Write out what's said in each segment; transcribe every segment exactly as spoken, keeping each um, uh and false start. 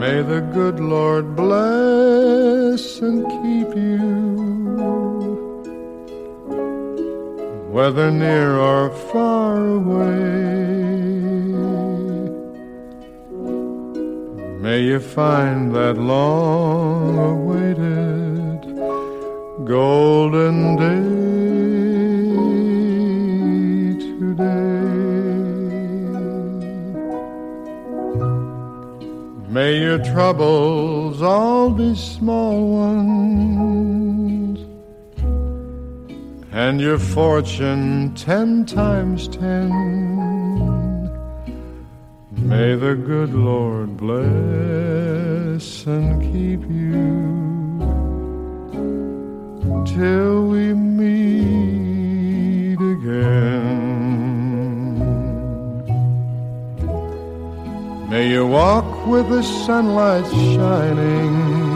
May the good Lord bless and keep you, whether near or far away. May you find that long-awaited golden day today. May your troubles all be small ones, and your fortune ten times ten. May the good Lord bless and keep you till we meet again. May you walk with the sunlight shining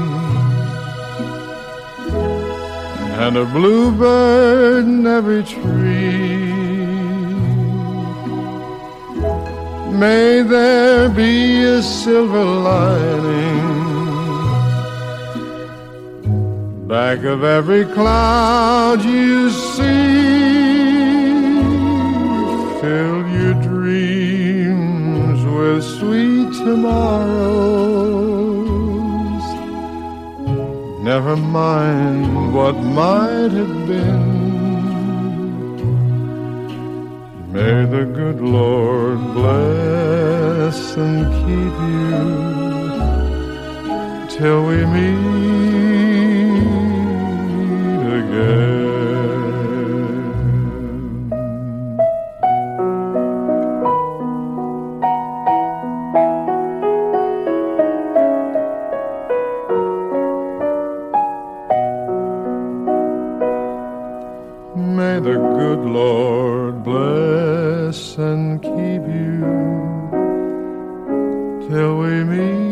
and a bluebird in every tree. May there be a silver lining back of every cloud you see. Fill your dreams with sweet tomorrows. Never mind what might have been. May the good Lord bless and keep you till we meet again. May the good Lord bless and keep you till we meet